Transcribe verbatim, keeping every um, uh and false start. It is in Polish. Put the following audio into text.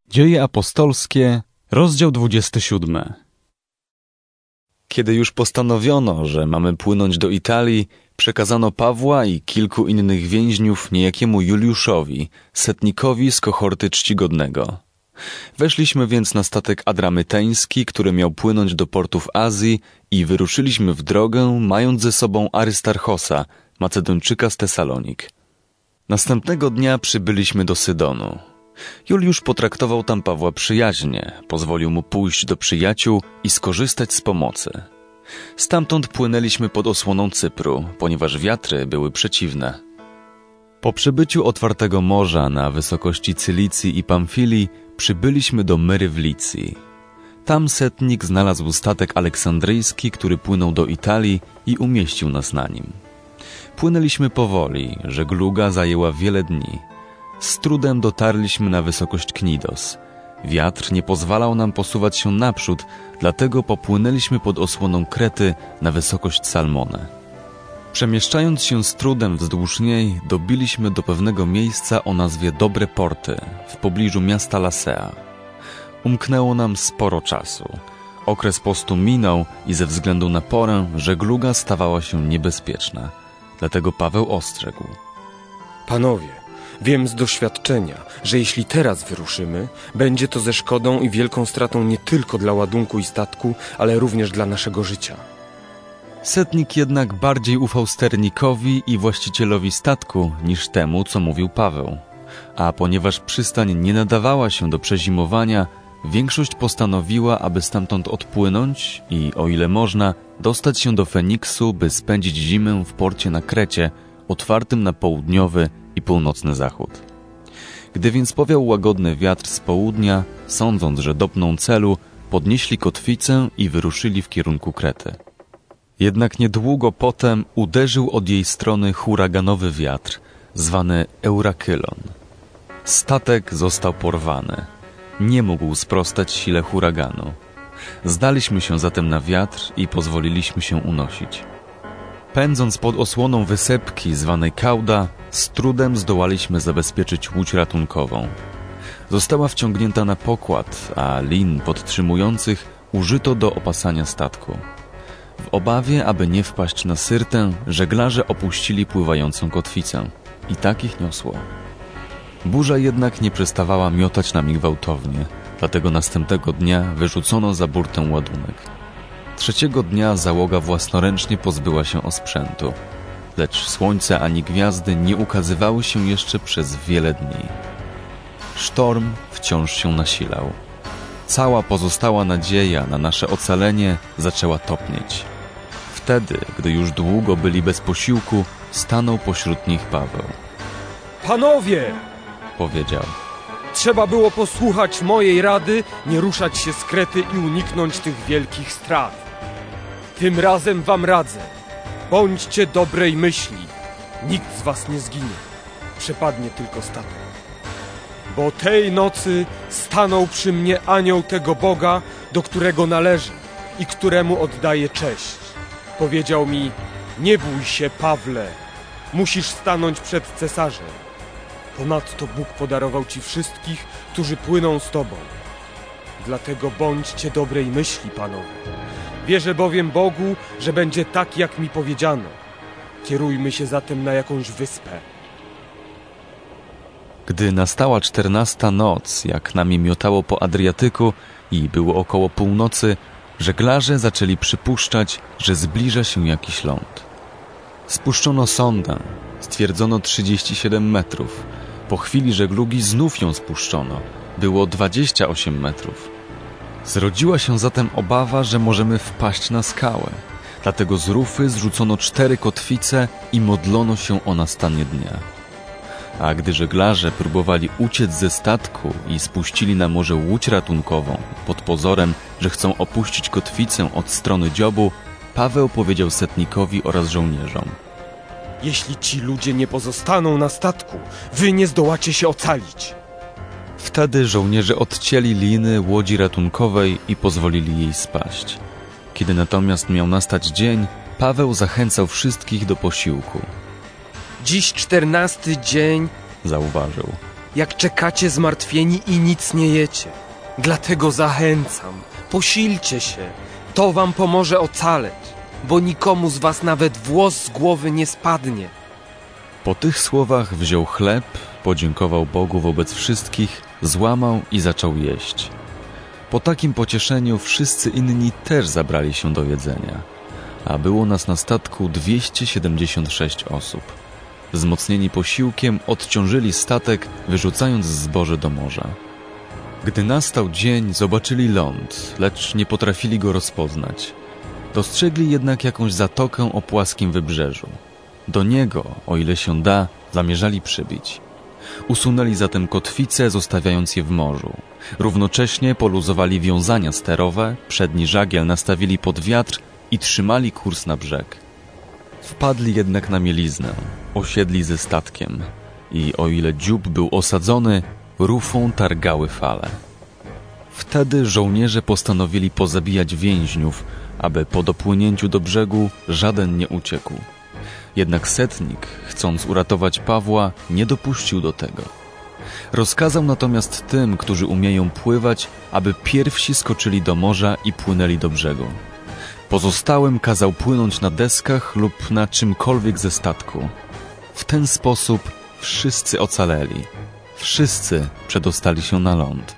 Dzieje apostolskie, rozdział dwudziesty siódmy. Kiedy już postanowiono, że mamy płynąć do Italii, przekazano Pawła i kilku innych więźniów niejakiemu Juliuszowi, setnikowi z kohorty czcigodnego. Weszliśmy więc na statek adramyteński, który miał płynąć do portów Azji, i wyruszyliśmy w drogę, mając ze sobą Arystarchosa, Macedończyka z Tesalonik. Następnego dnia przybyliśmy do Sydonu. Juliusz potraktował tam Pawła przyjaźnie, pozwolił mu pójść do przyjaciół i skorzystać z pomocy. Stamtąd płynęliśmy pod osłoną Cypru, ponieważ wiatry były przeciwne. Po przybyciu otwartego morza na wysokości Cylicji i Pamfilii przybyliśmy do Myry w Licji. Tam setnik znalazł statek aleksandryjski, który płynął do Italii, i umieścił nas na nim. Płynęliśmy powoli, żegluga zajęła wiele dni. Z trudem dotarliśmy na wysokość Knidos. Wiatr nie pozwalał nam posuwać się naprzód, dlatego popłynęliśmy pod osłoną Krety na wysokość Salmone. Przemieszczając się z trudem wzdłuż niej, dobiliśmy do pewnego miejsca o nazwie Dobre Porty, w pobliżu miasta Lasea. Umknęło nam sporo czasu. Okres postu minął i ze względu na porę żegluga stawała się niebezpieczna. Dlatego Paweł ostrzegł. Panowie, wiem z doświadczenia, że jeśli teraz wyruszymy, będzie to ze szkodą i wielką stratą nie tylko dla ładunku i statku, ale również dla naszego życia. Setnik jednak bardziej ufał sternikowi i właścicielowi statku niż temu, co mówił Paweł. A ponieważ przystań nie nadawała się do przezimowania, większość postanowiła, aby stamtąd odpłynąć i, o ile można, dostać się do Feniksu, by spędzić zimę w porcie na Krecie, otwartym na południowy i północny zachód. Gdy więc powiał łagodny wiatr z południa, sądząc, że dopną celu, podnieśli kotwicę i wyruszyli w kierunku Krety. Jednak niedługo potem uderzył od jej strony huraganowy wiatr, zwany Eurakylon. Statek został porwany. Nie mógł sprostać sile huraganu. Zdaliśmy się zatem na wiatr i pozwoliliśmy się unosić. Pędząc pod osłoną wysepki zwanej Kauda, z trudem zdołaliśmy zabezpieczyć łódź ratunkową. Została wciągnięta na pokład, a lin podtrzymujących użyto do opasania statku. W obawie, aby nie wpaść na Syrtę, żeglarze opuścili pływającą kotwicę. I tak ich niosło. Burza jednak nie przestawała miotać nami gwałtownie, dlatego następnego dnia wyrzucono za burtę ładunek. Trzeciego dnia załoga własnoręcznie pozbyła się osprzętu, lecz słońce ani gwiazdy nie ukazywały się jeszcze przez wiele dni. Sztorm wciąż się nasilał. Cała pozostała nadzieja na nasze ocalenie zaczęła topnieć. Wtedy, gdy już długo byli bez posiłku, stanął pośród nich Paweł. Panowie! Powiedział. Trzeba było posłuchać mojej rady, nie ruszać się z Krety i uniknąć tych wielkich strat. Tym razem wam radzę. Bądźcie dobrej myśli. Nikt z was nie zginie. Przepadnie tylko statek. Bo tej nocy stanął przy mnie anioł tego Boga, do którego należy i któremu oddaję cześć. Powiedział mi: nie bój się, Pawle. Musisz stanąć przed cesarzem. Ponadto Bóg podarował ci wszystkich, którzy płyną z tobą. Dlatego bądźcie dobrej myśli, panowie. Wierzę bowiem Bogu, że będzie tak, jak mi powiedziano. Kierujmy się zatem na jakąś wyspę. Gdy nastała czternasta noc, jak nami miotało po Adriatyku i było około północy, żeglarze zaczęli przypuszczać, że zbliża się jakiś ląd. Spuszczono sondę, stwierdzono trzydzieści siedem metrów. Po chwili żeglugi znów ją spuszczono. Było dwadzieścia osiem metrów. Zrodziła się zatem obawa, że możemy wpaść na skałę. Dlatego z rufy zrzucono cztery kotwice i modlono się o nastanie dnia. A gdy żeglarze próbowali uciec ze statku i spuścili na morze łódź ratunkową pod pozorem, że chcą opuścić kotwicę od strony dziobu, Paweł powiedział setnikowi oraz żołnierzom: jeśli ci ludzie nie pozostaną na statku, wy nie zdołacie się ocalić. Wtedy żołnierze odcięli liny łodzi ratunkowej i pozwolili jej spaść. Kiedy natomiast miał nastać dzień, Paweł zachęcał wszystkich do posiłku. Dziś czternasty dzień, zauważył. jak czekacie zmartwieni i nic nie jecie. Dlatego zachęcam, posilcie się, to wam pomoże ocaleć, bo nikomu z was nawet włos z głowy nie spadnie. Po tych słowach wziął chleb, podziękował Bogu wobec wszystkich, złamał i zaczął jeść. Po takim pocieszeniu wszyscy inni też zabrali się do jedzenia, a było nas na statku dwieście siedemdziesiąt sześć osób. Wzmocnieni posiłkiem odciążyli statek, wyrzucając zboże do morza. Gdy nastał dzień, zobaczyli ląd, lecz nie potrafili go rozpoznać. Dostrzegli jednak jakąś zatokę o płaskim wybrzeżu. Do niego, o ile się da, zamierzali przybić. Usunęli zatem kotwice, zostawiając je w morzu. Równocześnie poluzowali wiązania sterowe, przedni żagiel nastawili pod wiatr i trzymali kurs na brzeg. Wpadli jednak na mieliznę, osiedli ze statkiem i o ile dziób był osadzony, rufą targały fale. Wtedy żołnierze postanowili pozabijać więźniów, aby po dopłynięciu do brzegu żaden nie uciekł. Jednak setnik, chcąc uratować Pawła, nie dopuścił do tego. Rozkazał natomiast tym, którzy umieją pływać, aby pierwsi skoczyli do morza i płynęli do brzegu. Pozostałym kazał płynąć na deskach lub na czymkolwiek ze statku. W ten sposób wszyscy ocaleli. Wszyscy przedostali się na ląd.